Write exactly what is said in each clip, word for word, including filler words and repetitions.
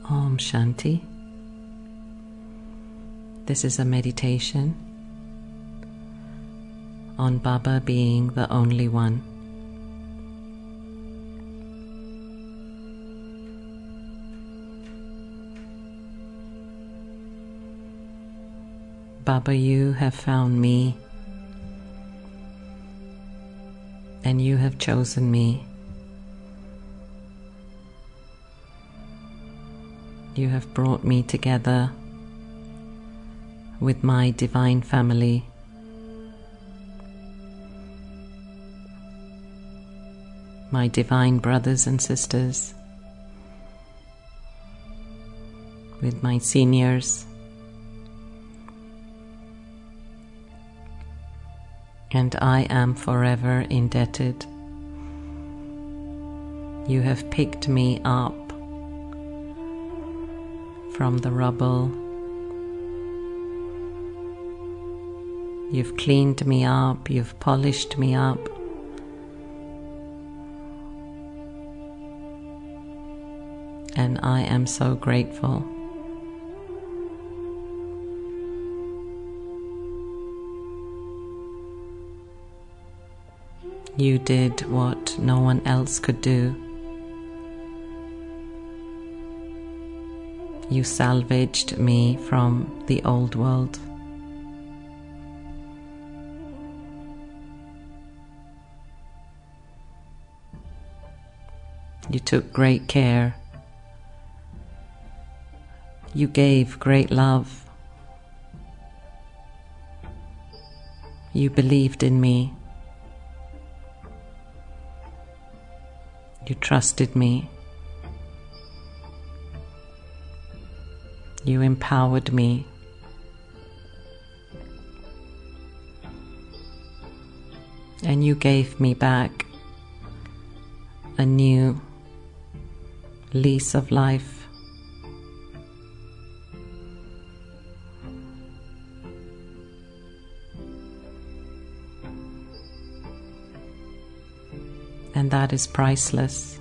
Om Shanti. This is a meditation on Baba being the only one. Baba, you have found me, and you have chosen me. You have brought me together with my divine family. My divine brothers and sisters, with my seniors, and I am forever indebted. You have picked me up from the rubble. You've cleaned me up, you've polished me up. And I am so grateful. You did what no one else could do. You salvaged me from the old world. You took great care. You gave great love. You believed in me. You trusted me. You empowered me. And you gave me back a new lease of life. And that is priceless.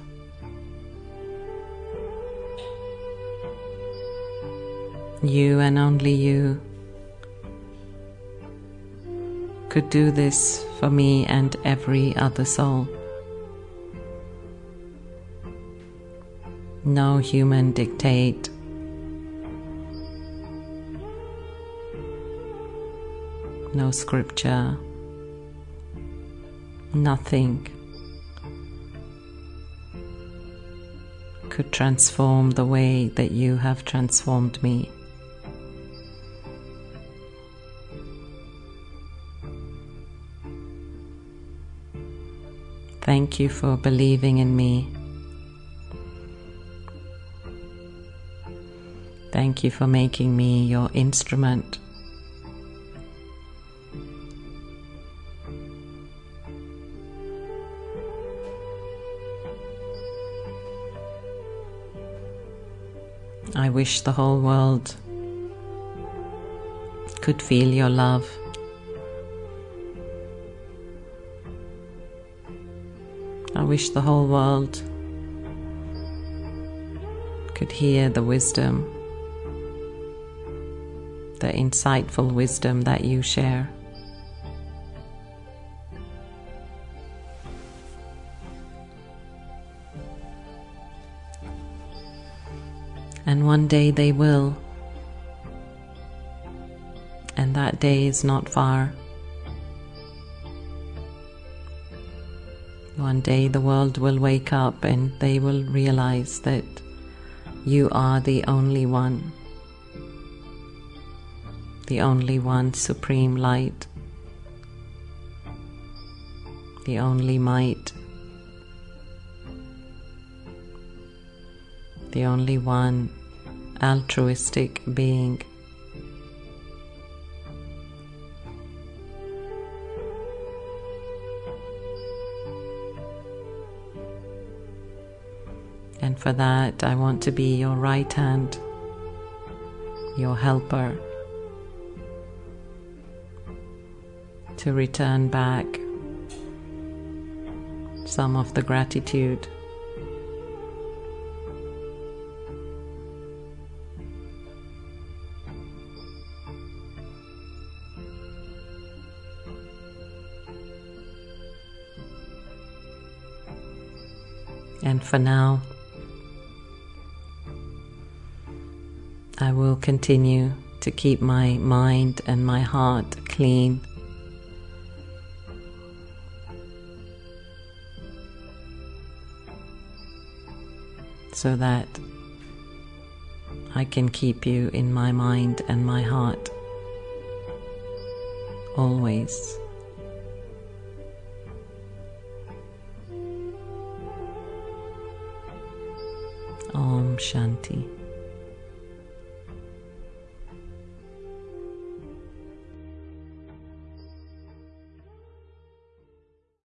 You and only you could do this for me and every other soul. No human dictate. No scripture. Nothing could transform the way that you have transformed me. Thank you for believing in me. Thank you for making me your instrument. I wish the whole world could feel your love. I wish the whole world could hear the wisdom, the insightful wisdom that you share. And one day they will, and that day is not far. One day the world will wake up and they will realize that you are the only one, the only one supreme light, the only might, the only one altruistic being. And for that, I want to be your right hand, your helper, to return back some of the gratitude And for now, I will continue to keep my mind and my heart clean, so that I can keep you in my mind and my heart always. Om Shanti.